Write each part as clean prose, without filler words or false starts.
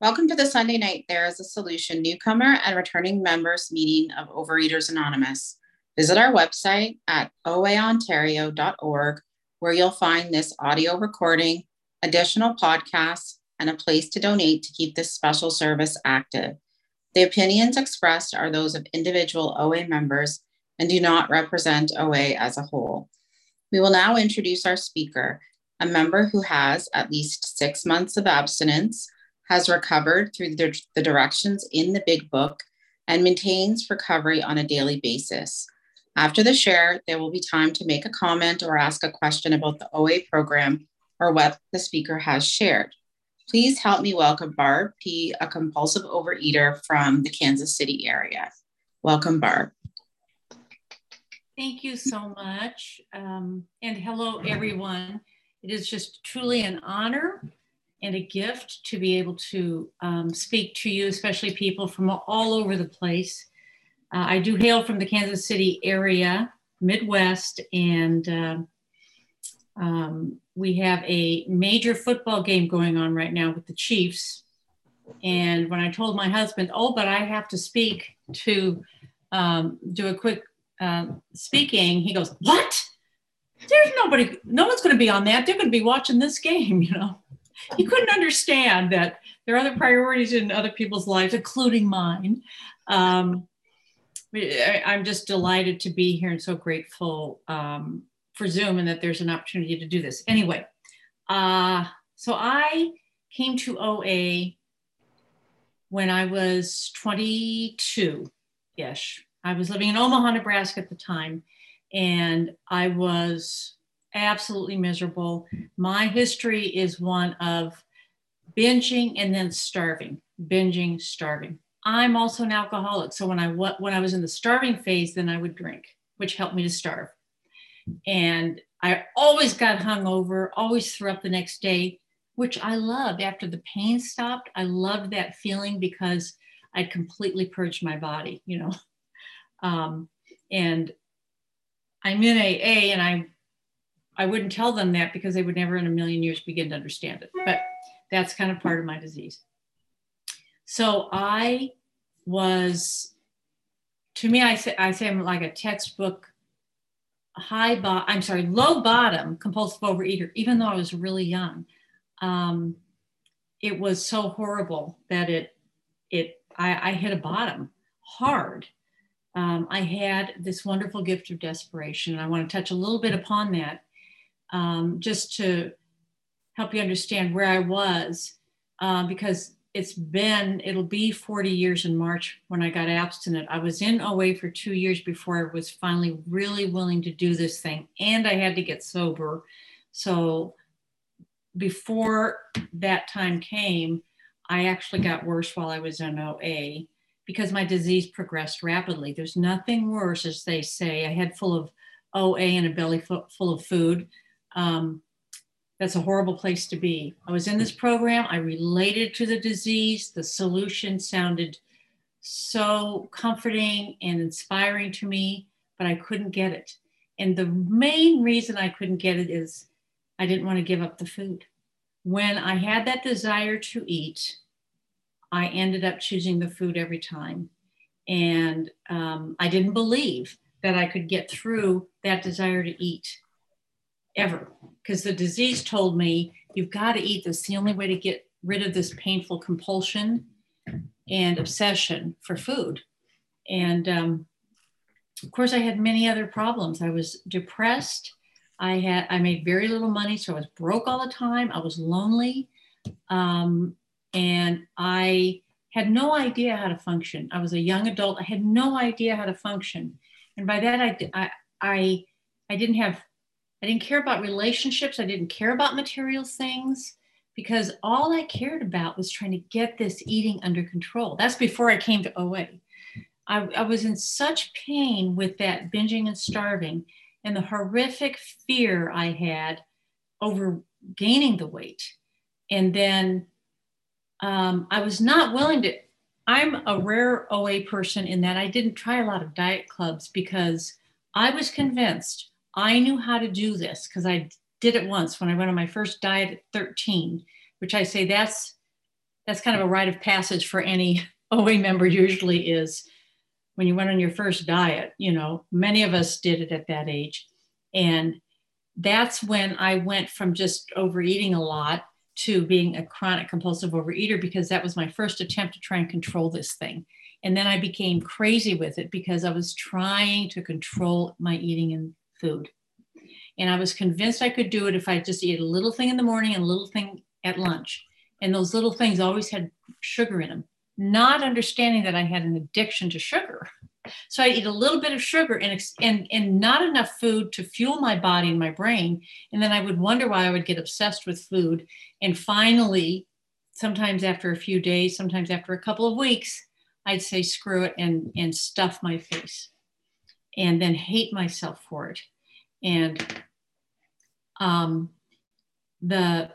Welcome to the Sunday Night There is a Solution newcomer and returning members meeting of Overeaters Anonymous. Visit our website at oaontario.org, where you'll find this audio recording, additional podcasts, and a place to donate to keep this special service active. The opinions expressed are those of individual OA members and do not represent OA as a whole. We will now introduce our speaker, a member who has at least 6 months of abstinence, has recovered through the directions in the Big Book, and maintains recovery on a daily basis. After the share, there will be time to make a comment or ask a question about the OA program or what the speaker has shared. Please help me welcome Barb P., a compulsive overeater from the Kansas City area. Welcome, Barb. Thank you so much. And hello, everyone. It is just truly an honor and a gift to be able to speak to you, especially people from all over the place. I do hail from the Kansas City area, Midwest, and we have a major football game going on right now with the Chiefs. And when I told my husband, but I have to speak to do a quick speaking, he goes, "What? No one's going to be on that. They're going to be watching this game, you know." He couldn't understand that there are other priorities in other people's lives, including mine. I'm just delighted to be here and so grateful for Zoom and that there's an opportunity to do this. Anyway, so I came to OA when I was 22-ish. I was living in Omaha, Nebraska at the time, and I was absolutely miserable. My history is one of binging and then starving, binging, starving. I'm also an alcoholic. So when I was in the starving phase, then I would drink, which helped me to starve. And I always got hungover, always threw up the next day, which I loved. After the pain stopped, I loved that feeling because I'd completely purged my body, you know. And I'm in AA, and I wouldn't tell them that because they would never in a million years begin to understand it. But that's kind of part of my disease. So I say I'm like a textbook low bottom compulsive overeater, even though I was really young. It was so horrible that I hit a bottom hard. I had this wonderful gift of desperation, and I want to touch a little bit upon that. Just to help you understand where I was, because it'll be 40 years in March when I got abstinent. I was in OA for 2 years before I was finally really willing to do this thing, and I had to get sober. So before that time came, I actually got worse while I was in OA because my disease progressed rapidly. There's nothing worse, as they say, a head full of OA and a belly full of food. That's a horrible place to be. I was in this program. I related to the disease. The solution sounded so comforting and inspiring to me, but I couldn't get it. And the main reason I couldn't get it is I didn't want to give up the food. When I had that desire to eat, I ended up choosing the food every time. And I didn't believe that I could get through that desire to eat ever, because the disease told me, you've got to eat this. The only way to get rid of this painful compulsion and obsession for food. And of course, I had many other problems. I was depressed. I made very little money, so I was broke all the time. I was lonely. And I had no idea how to function. I was a young adult. I had no idea how to function. And by that, I didn't care about relationships. I didn't care about material things because all I cared about was trying to get this eating under control. That's before I came to OA. I was in such pain with that binging and starving and the horrific fear I had over gaining the weight. And then I was not willing to, I'm a rare OA person in that I didn't try a lot of diet clubs because I was convinced I knew how to do this because I did it once when I went on my first diet at 13, which I say that's that's kind of a rite of passage for any OA member usually is when you went on your first diet. You know, many of us did it at that age. And that's when I went from just overeating a lot to being a chronic compulsive overeater, because that was my first attempt to try and control this thing. And then I became crazy with it because I was trying to control my eating and food. And I was convinced I could do it if I just ate a little thing in the morning and a little thing at lunch. And those little things always had sugar in them, not understanding that I had an addiction to sugar. So I eat a little bit of sugar and not enough food to fuel my body and my brain. And then I would wonder why I would get obsessed with food. And finally, sometimes after a few days, sometimes after a couple of weeks, I'd say, screw it, and stuff my face and then hate myself for it. And oh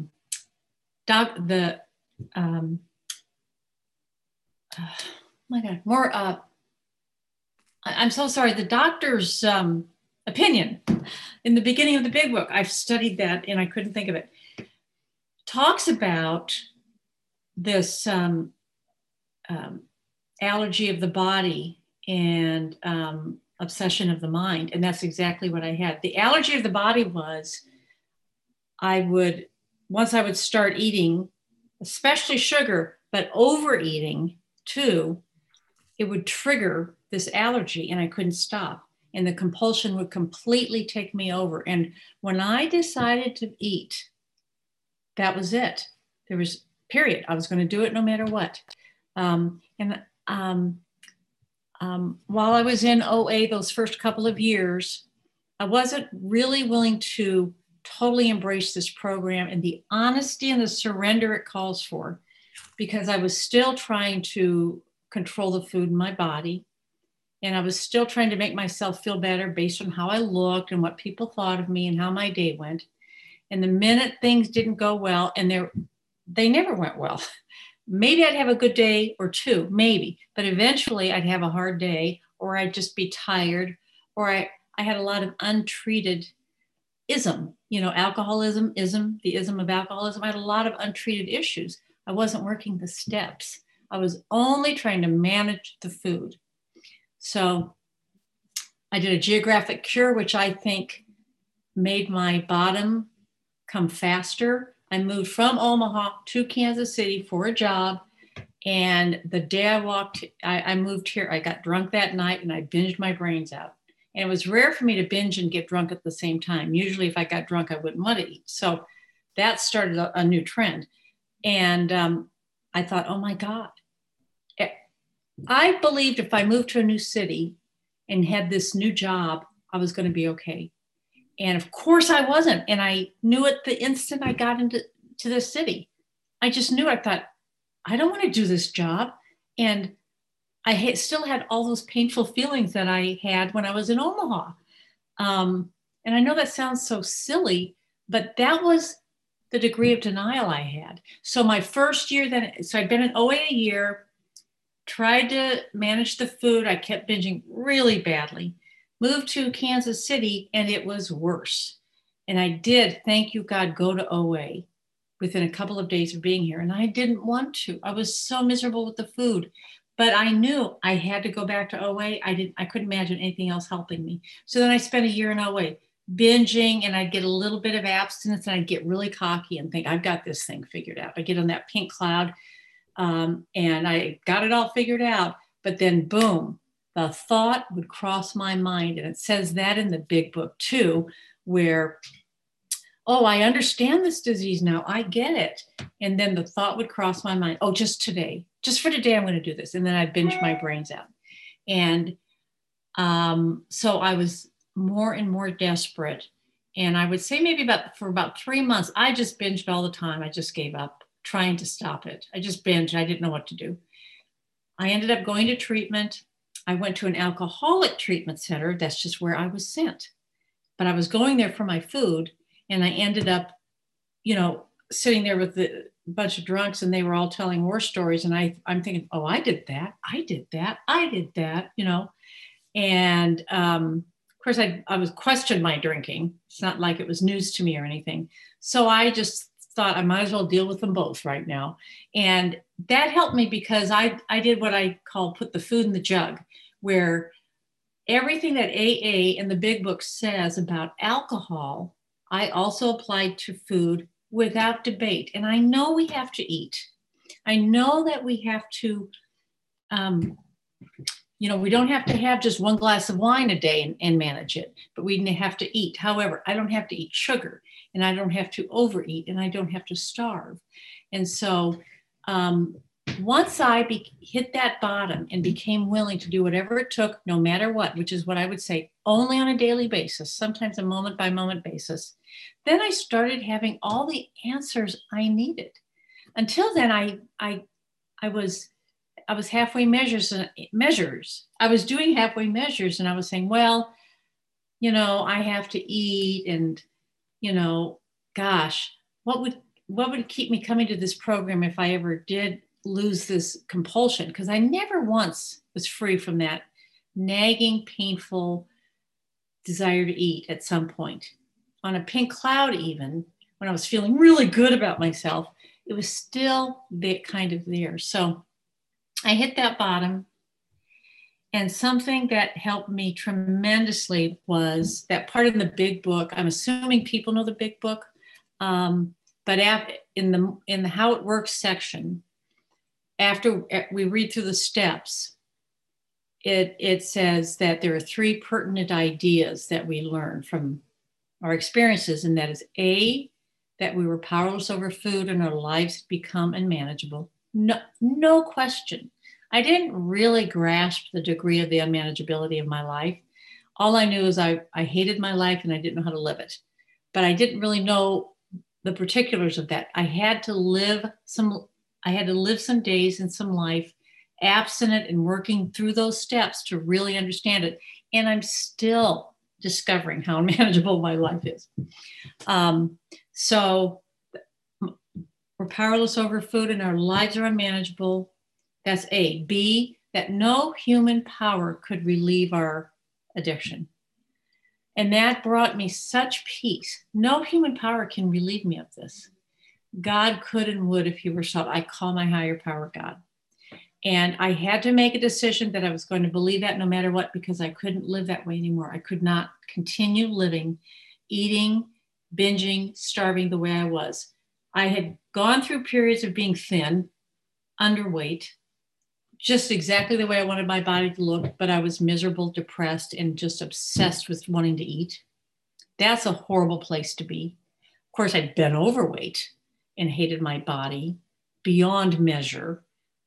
my God, more, I'm so sorry. The doctor's opinion in the beginning of the big book, I've studied that and I couldn't think of it, talks about this allergy of the body and obsession of the mind. And that's exactly what I had. The allergy of the body was once I would start eating, especially sugar, but overeating too, it would trigger this allergy and I couldn't stop. And the compulsion would completely take me over. And when I decided to eat, that was it. There was, period. I was going to do it no matter what. While I was in OA those first couple of years, I wasn't really willing to totally embrace this program and the honesty and the surrender it calls for, because I was still trying to control the food in my body. And I was still trying to make myself feel better based on how I looked and what people thought of me and how my day went. And the minute things didn't go well, and they never went well, maybe I'd have a good day or two, maybe, but eventually I'd have a hard day, or I'd just be tired, or I had a lot of untreated ism, alcoholism, the ism of alcoholism. I had a lot of untreated issues. I wasn't working the steps. I was only trying to manage the food. So I did a geographic cure, which I think made my bottom come faster. I moved from Omaha to Kansas City for a job. And the day I moved here, I got drunk that night and I binged my brains out. And it was rare for me to binge and get drunk at the same time. Usually if I got drunk, I wouldn't want to eat. So that started a new trend. And I thought, oh my God. I believed if I moved to a new city and had this new job, I was going to be okay. And of course I wasn't. And I knew it the instant I got into the city. I just knew. I thought, I don't want to do this job. And I still had all those painful feelings that I had when I was in Omaha. And I know that sounds so silly, but that was the degree of denial I had. So my first year so I'd been in OA a year, tried to manage the food. I kept binging really badly, moved to Kansas City, and it was worse. And I did, thank you God, go to OA within a couple of days of being here. And I didn't want to. I was so miserable with the food, but I knew I had to go back to OA. I couldn't imagine anything else helping me. So then I spent a year in OA binging, and I'd get a little bit of abstinence and I'd get really cocky and think, I've got this thing figured out. I get on that pink cloud. And I got it all figured out, but then boom, the thought would cross my mind. And it says that in the big book too, where, oh, I understand this disease now. I get it. And then the thought would cross my mind. Oh, just for today, I'm going to do this. And then I binge my brains out. And so I was more and more desperate. And I would say maybe for about 3 months, I just binged all the time. I just gave up trying to stop it. I just binged. I didn't know what to do. I ended up going to treatment. I went to an alcoholic treatment center. That's just where I was sent. But I was going there for my food. And I ended up, sitting there with a bunch of drunks, and they were all telling war stories. And I'm thinking, oh, I did that. And of course, I was questioned my drinking. It's not like it was news to me or anything. So I just thought I might as well deal with them both right now. And that helped me because I did what I call put the food in the jug, where everything that AA and the big book says about alcohol, I also applied to food without debate. And I know we have to eat. I know that we have to, we don't have to have just one glass of wine a day and manage it, but we have to eat. However, I don't have to eat sugar, and I don't have to overeat, and I don't have to starve. And so once I hit that bottom and became willing to do whatever it took, no matter what, which is what I would say, only on a daily basis, sometimes a moment by moment basis, then I started having all the answers I needed. Until then, I was halfway measures. I was doing halfway measures, and I was saying, well, I have to eat, and gosh, what would keep me coming to this program if I ever did lose this compulsion? Because I never once was free from that nagging, painful desire to eat at some point. On a pink cloud, even when I was feeling really good about myself, it was still kind of there. So I hit that bottom. And something that helped me tremendously was that part in the big book. I'm assuming people know the big book, but in the how it works section, after we read through the steps, it says that there are 3 pertinent ideas that we learn from our experiences, and that is A, that we were powerless over food and our lives had become unmanageable. No question. I didn't really grasp the degree of the unmanageability of my life. All I knew is I hated my life and I didn't know how to live it. But I didn't really know the particulars of that. I had to live some days and some life abstinent and working through those steps to really understand it. And I'm still discovering how unmanageable my life is. So we're powerless over food and our lives are unmanageable. That's A. B, that no human power could relieve our addiction. And that brought me such peace. No human power can relieve me of this. God could and would if he were sought. I call my higher power God. And I had to make a decision that I was going to believe that no matter what, because I couldn't live that way anymore. I could not continue living, eating, binging, starving the way I was. I had gone through periods of being thin, underweight, just exactly the way I wanted my body to look, but I was miserable, depressed, and just obsessed with wanting to eat. That's a horrible place to be. Of course, I'd been overweight and hated my body beyond measure.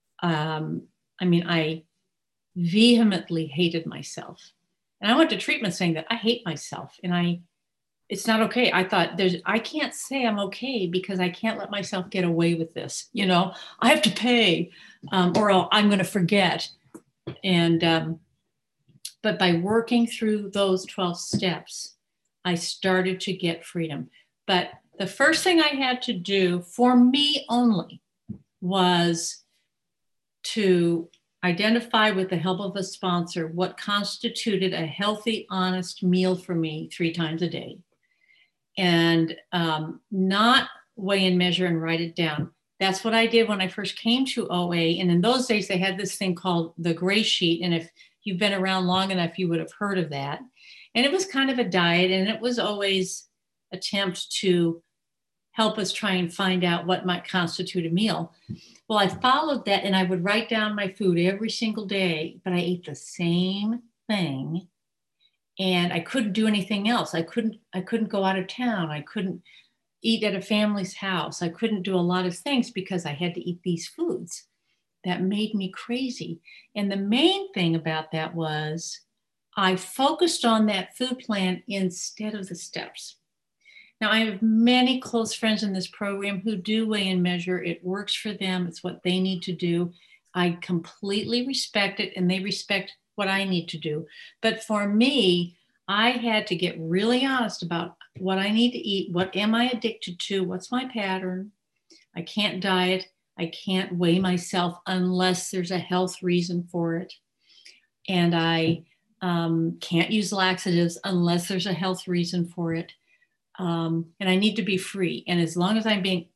I vehemently hated myself. And I went to treatment saying that I hate myself and it's not okay. I thought I can't say I'm okay because I can't let myself get away with this. I have to pay or I'm going to forget. And, but by working through those 12 steps, I started to get freedom. But the first thing I had to do for me only was to identify with the help of a sponsor what constituted a healthy, honest meal for me 3 times a day. And not weigh and measure and write it down. That's what I did when I first came to OA. And in those days, they had this thing called the gray sheet. And if you've been around long enough, you would have heard of that. And it was kind of a diet, and it was always attempt to help us try and find out what might constitute a meal. Well, I followed that, and I would write down my food every single day, but I ate the same thing. And I couldn't do anything else. I couldn't go out of town. I couldn't eat at a family's house. I couldn't do a lot of things because I had to eat these foods. That made me crazy. And the main thing about that was I focused on that food plan instead of the steps. Now, I have many close friends in this program who do weigh and measure. It works for them. It's what they need to do. I completely respect it, and they respect what I need to do. But for me, I had to get really honest about what I need to eat. What am I addicted to? What's my pattern? I can't diet. I can't weigh myself unless there's a health reason for it. And I can't use laxatives unless there's a health reason for it. And I need to be free. And as long as I'm being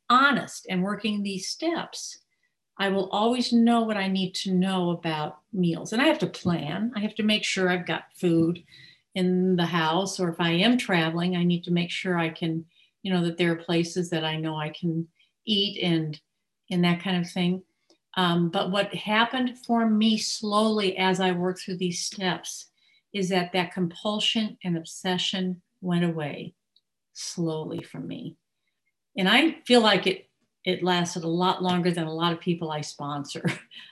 honest and working these steps, I will always know what I need to know about meals. And I have to plan. I have to make sure I've got food in the house, or if I am traveling, I need to make sure I can, that there are places that I know I can eat and that kind of thing. But what happened for me slowly as I worked through these steps is that compulsion and obsession went away slowly from me. And I feel like it lasted a lot longer than a lot of people I sponsor.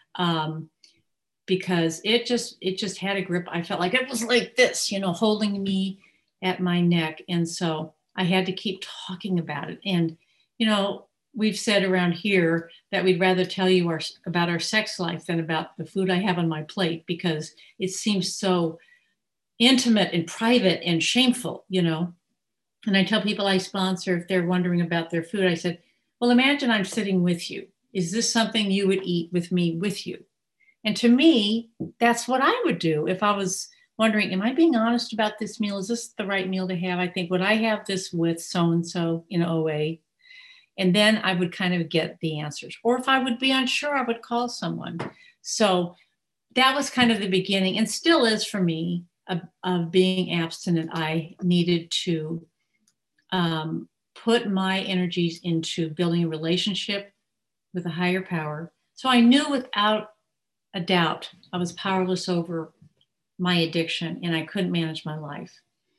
Because it just had a grip. I felt like it was like this, holding me at my neck. And so I had to keep talking about it. And, we've said around here that we'd rather tell you about our sex life than about the food I have on my plate, because it seems so intimate and private and shameful, And I tell people I sponsor, if they're wondering about their food, I said, well, imagine I'm sitting with you. Is this something you would eat with me with you? And to me, that's what I would do if I was wondering, am I being honest about this meal? Is this the right meal to have? I think, would I have this with so-and-so in OA? And then I would kind of get the answers. Or if I would be unsure, I would call someone. So that was kind of the beginning, and still is for me, of being abstinent. I needed to put my energies into building a relationship with a higher power. So I knew without a doubt I was powerless over my addiction and I couldn't manage my life.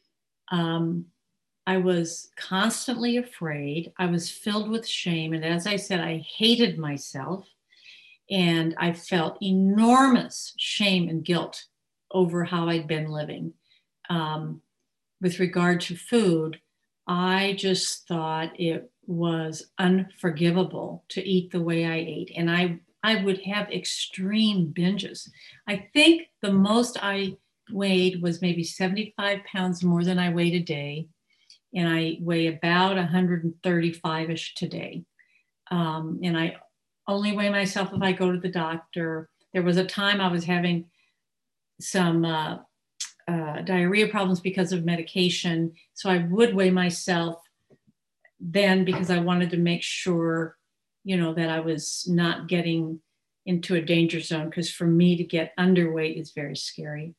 I was constantly afraid. I was filled with shame. And as I said, I hated myself. And I felt enormous shame and guilt over how I'd been living. With regard to food, I just thought it was unforgivable to eat the way I ate. And I would have extreme binges. I think the most I weighed was maybe 75 pounds more than I weigh today. And I weigh about 135-ish today. And I only weigh myself if I go to the doctor. There was a time I was having some diarrhea problems because of medication. So I would weigh myself then because I wanted to make sure, that I was not getting into a danger zone. Because for me to get underweight is very scary.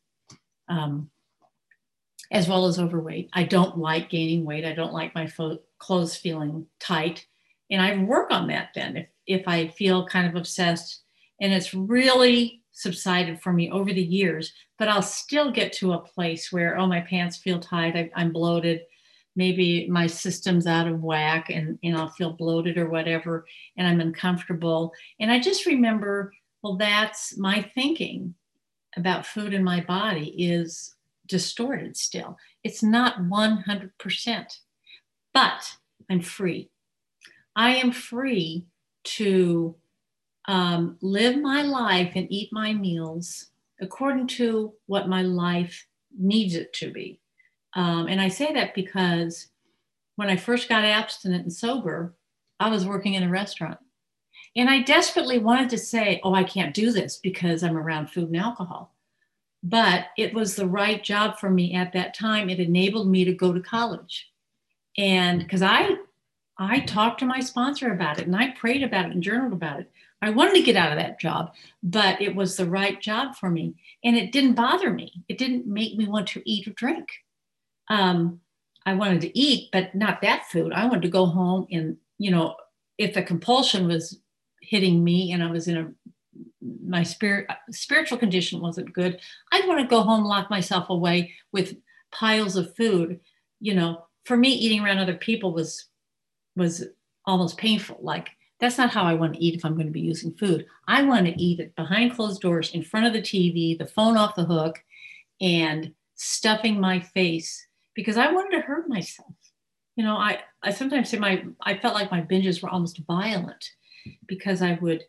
As well as overweight. I don't like gaining weight. I don't like my clothes feeling tight. And I work on that then if I feel kind of obsessed, and it's really subsided for me over the years, but I'll still get to a place where, my pants feel tight. I'm bloated. Maybe my system's out of whack and I'll feel bloated or whatever, and I'm uncomfortable. And I just remember, well, that's my thinking about food in my body is distorted still. It's not 100%, but I'm free. I am free to live my life and eat my meals according to what my life needs it to be. And I say that because when I first got abstinent and sober, I was working in a restaurant. And I desperately wanted to say, I can't do this because I'm around food and alcohol. But it was the right job for me at that time. It enabled me to go to college. And because I talked to my sponsor about it and I prayed about it and journaled about it. I wanted to get out of that job, but it was the right job for me. And it didn't bother me. It didn't make me want to eat or drink. I wanted to eat, but not that food. I wanted to go home and, if the compulsion was hitting me and I was in my spiritual condition wasn't good, I'd want to go home, lock myself away with piles of food. For me, eating around other people was almost painful. Like, that's not how I want to eat if I'm going to be using food. I want to eat it behind closed doors, in front of the TV, the phone off the hook, and stuffing my face because I wanted to hurt myself. I sometimes say I felt like my binges were almost violent because I would,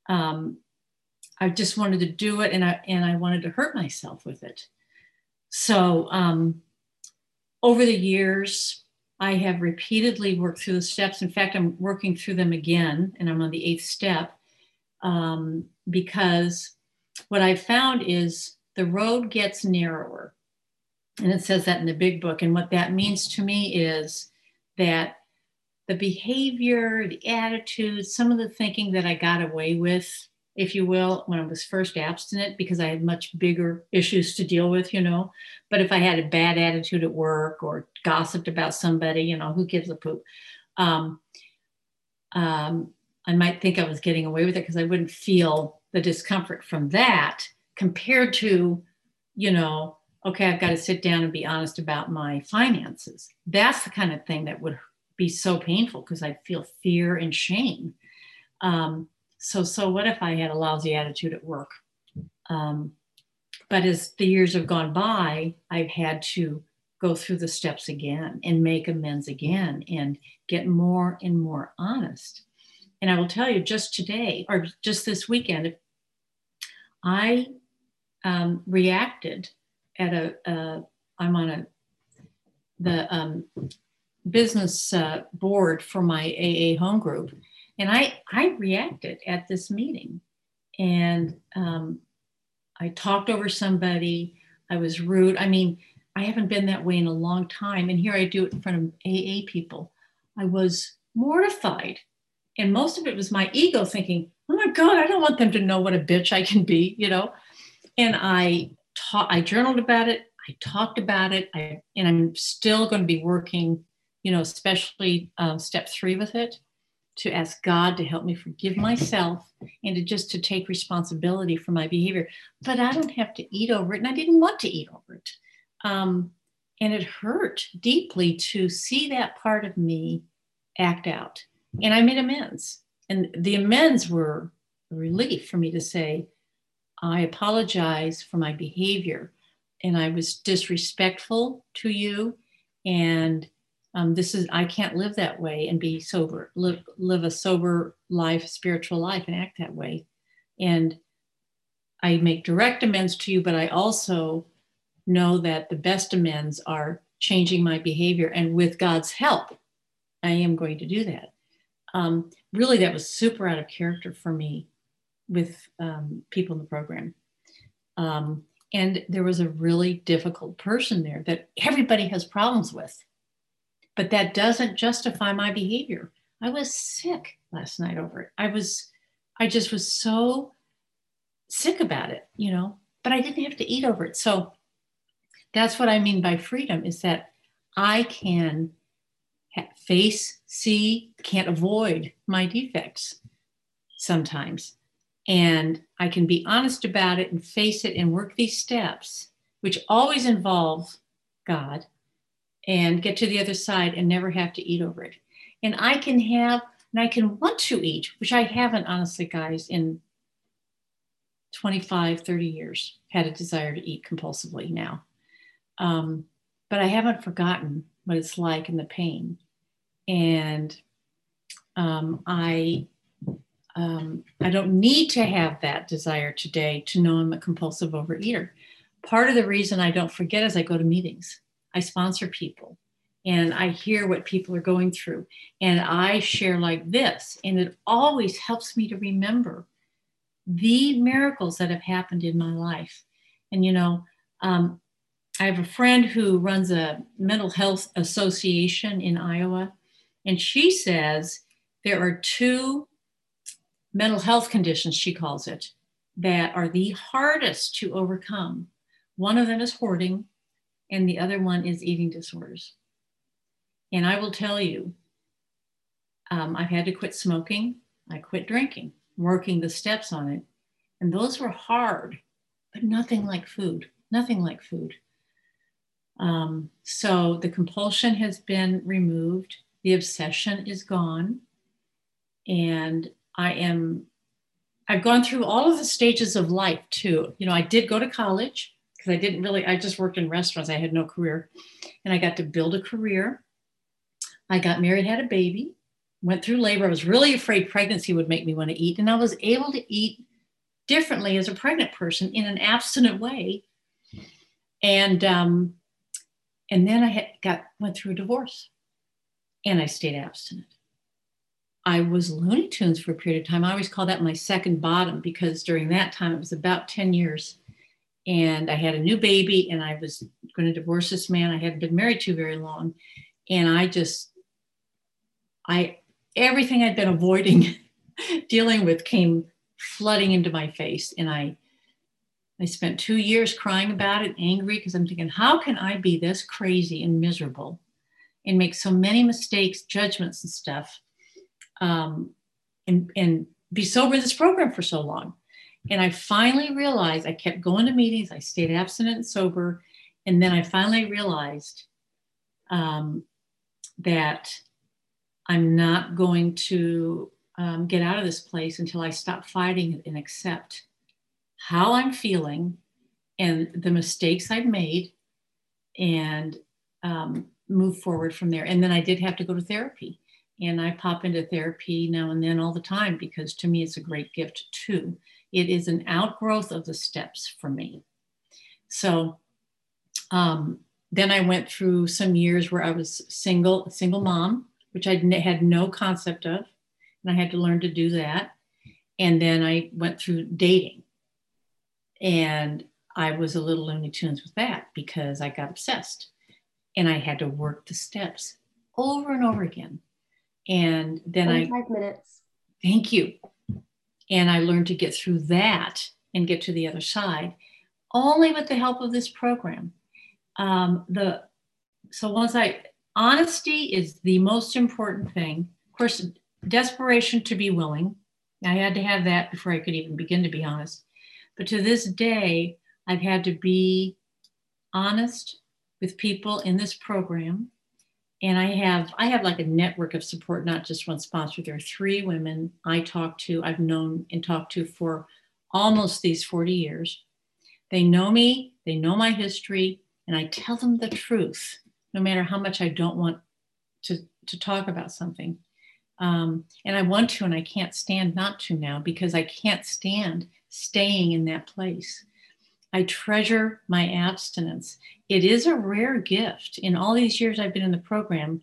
I just wanted to do it and I wanted to hurt myself with it. So over the years, I have repeatedly worked through the steps. In fact, I'm working through them again, and I'm on the 8th step because what I've found is the road gets narrower. And it says that in the big book. And what that means to me is that the behavior, the attitude, some of the thinking that I got away with, if you will, when I was first abstinent, because I had much bigger issues to deal with, But if I had a bad attitude at work or gossiped about somebody, who gives a poop? I might think I was getting away with it because I wouldn't feel the discomfort from that compared to, okay, I've got to sit down and be honest about my finances. That's the kind of thing that would be so painful because I'd feel fear and shame. So what if I had a lousy attitude at work? But as the years have gone by, I've had to go through the steps again and make amends again and get more and more honest. And I will tell you, just today or just this weekend, I reacted at I'm on the business board for my AA home group. And I reacted at this meeting, and I talked over somebody. I was rude. I mean, I haven't been that way in a long time. And here I do it in front of AA people. I was mortified. And most of it was my ego thinking, oh my God, I don't want them to know what a bitch I can be, And I journaled about it. I talked about it. And I'm still going to be working, especially step 3 with it, to ask God to help me forgive myself and to take responsibility for my behavior. But I don't have to eat over it. And I didn't want to eat over it. And it hurt deeply to see that part of me act out. And I made amends. And the amends were a relief for me to say, I apologize for my behavior. And I was disrespectful to you. And I can't live that way and be sober, live a sober life, spiritual life, and act that way. And I make direct amends to you, but I also know that the best amends are changing my behavior. And with God's help, I am going to do that. Really, that was super out of character for me with people in the program. And there was a really difficult person there that everybody has problems with. But that doesn't justify my behavior. I was sick last night over it. I just was so sick about it, but I didn't have to eat over it. So that's what I mean by freedom, is that I can can't avoid my defects sometimes. And I can be honest about it and face it and work these steps, which always involve God, and get to the other side and never have to eat over it. And I can want to eat, which I haven't, honestly, guys, in 25, 30 years, had a desire to eat compulsively now. But I haven't forgotten what it's like and the pain. And I don't need to have that desire today to know I'm a compulsive overeater. Part of the reason I don't forget is I go to meetings. I sponsor people and I hear what people are going through, and I share like this. And it always helps me to remember the miracles that have happened in my life. And, I have a friend who runs a mental health association in Iowa, and she says there are 2 mental health conditions, she calls it, that are the hardest to overcome. One of them is hoarding, and the other one is eating disorders. And I will tell you, I've had to quit smoking. I quit drinking, working the steps on it. And those were hard, but nothing like food, nothing like food. So the compulsion has been removed. The obsession is gone. And I've gone through all of the stages of life too. I did go to college because I just worked in restaurants. I had no career, and I got to build a career. I got married, had a baby, went through labor. I was really afraid pregnancy would make me want to eat. And I was able to eat differently as a pregnant person in an abstinent way. And then I went through a divorce, and I stayed abstinent. I was Looney Tunes for a period of time. I always call that my second bottom, because during that time, it was about 10 years. And I had a new baby, and I was going to divorce this man I hadn't been married to very long. And everything I'd been avoiding dealing with came flooding into my face. And I spent 2 years crying about it, angry, because I'm thinking, how can I be this crazy and miserable and make so many mistakes, judgments and stuff, and be sober in this program for so long? And I finally realized, I kept going to meetings, I stayed abstinent and sober. And then I finally realized that I'm not going to get out of this place until I stop fighting and accept how I'm feeling and the mistakes I've made, and move forward from there. And then I did have to go to therapy, and I pop into therapy now and then all the time, because to me, it's a great gift too. It is an outgrowth of the steps for me. So then I went through some years where I was a single mom, which I had no concept of. And I had to learn to do that. And then I went through dating. And I was a little Looney Tunes with that, because I got obsessed. And I had to work the steps over and over again. And then 5 minutes. Thank you. And I learned to get through that and get to the other side, only with the help of this program. Honesty is the most important thing. Of course, desperation to be willing. I had to have that before I could even begin to be honest. But to this day, I've had to be honest with people in this program. And I have like a network of support, not just one sponsor. There are 3 women I've known and talked to for almost these 40 years. They know me, they know my history, and I tell them the truth, no matter how much I don't want to talk about something. And I want to, and I can't stand not to now, because I can't stand staying in that place. I treasure my abstinence. It is a rare gift. In all these years I've been in the program,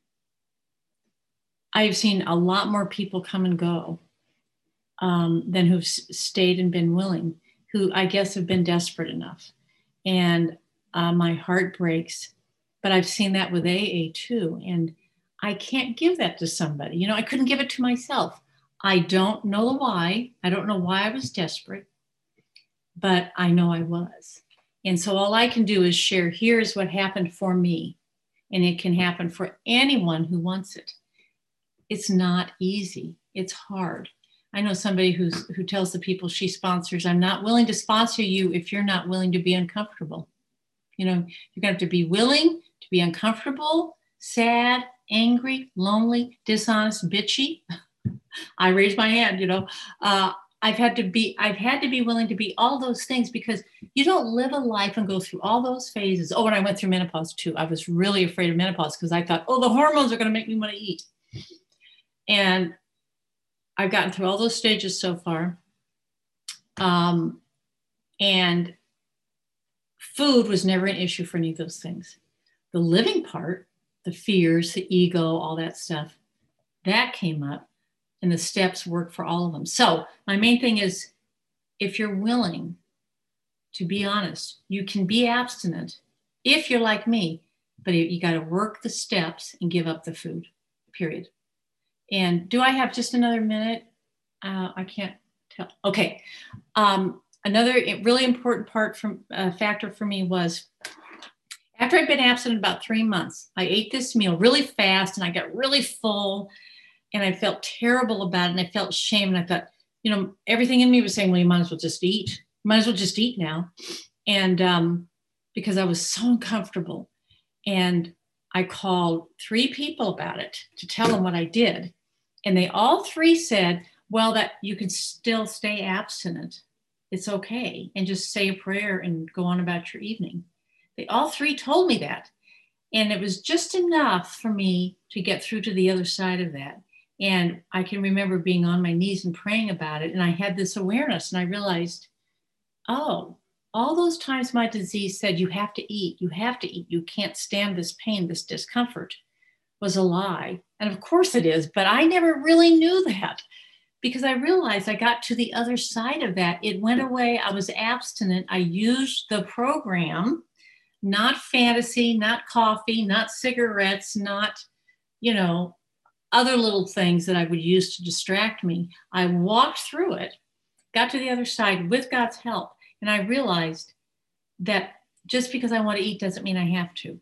I've seen a lot more people come and go than who've stayed and been willing, who I guess have been desperate enough. And my heart breaks, but I've seen that with AA too. And I can't give that to somebody. I couldn't give it to myself. I don't know why. I don't know why I was desperate, but I know I was. And so all I can do is share, here's what happened for me. And it can happen for anyone who wants it. It's not easy. It's hard. I know somebody who tells the people she sponsors, I'm not willing to sponsor you if you're not willing to be uncomfortable. You're going to have to be willing to be uncomfortable, sad, angry, lonely, dishonest, bitchy. I raised my hand, I've had to be willing to be all those things, because you don't live a life and go through all those phases. Oh, and I went through menopause too. I was really afraid of menopause, because I thought, oh, the hormones are going to make me want to eat. And I've gotten through all those stages so far. And food was never an issue for any of those things. The living part, the fears, the ego, all that stuff, that came up, and the steps work for all of them. So my main thing is, if you're willing to be honest, you can be abstinent if you're like me, but you got to work the steps and give up the food, period. And do I have just another minute? I can't tell. Okay. Another really important factor for me was, after I'd been abstinent about 3 months, I ate this meal really fast, and I got really full, and I felt terrible about it, and I felt shame, and I thought, everything in me was saying, well, you might as well just eat. You might as well just eat now. And because I was so uncomfortable. And I called 3 people about it to tell them what I did. And they all 3 said, well, that you can still stay abstinent. It's okay. And just say a prayer and go on about your evening. They all 3 told me that. And it was just enough for me to get through to the other side of that. And I can remember being on my knees and praying about it. And I had this awareness, and I realized, oh, all those times my disease said, you have to eat, you can't stand this pain, this discomfort, was a lie. And of course it is, but I never really knew that, because I realized I got to the other side of that. It went away. I was abstinent. I used the program, not fantasy, not coffee, not cigarettes, not, other little things that I would use to distract me. I walked through it, got to the other side with God's help, and I realized that just because I want to eat doesn't mean I have to.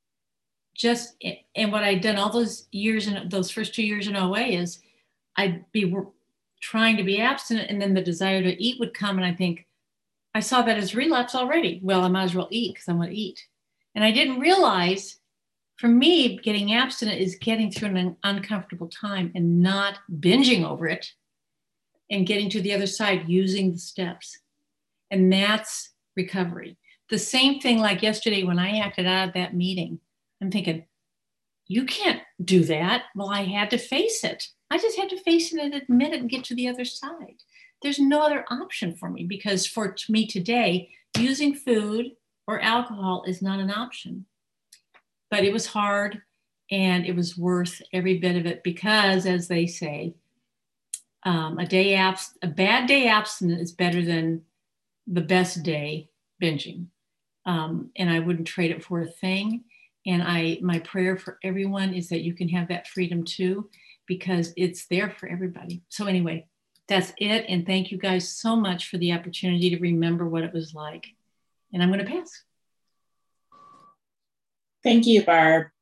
And what I'd done all those years, in those first 2 years in OA, is I'd be trying to be abstinent, and then the desire to eat would come, and I think, I saw that as relapse already. Well, I might as well eat because I want to eat. And I didn't realize, for me, getting abstinent is getting through an uncomfortable time and not binging over it and getting to the other side using the steps. And that's recovery. The same thing like yesterday when I acted out of that meeting. I'm thinking, you can't do that. Well, I had to face it. I just had to face it and admit it and get to the other side. There's no other option for me, because for me today, using food or alcohol is not an option. But it was hard, and it was worth every bit of it, because, as they say, a bad day abstinent is better than the best day binging. And I wouldn't trade it for a thing. And my prayer for everyone is that you can have that freedom too, because it's there for everybody. So anyway, that's it. And thank you guys so much for the opportunity to remember what it was like. And I'm going to pass. Thank you, Barb.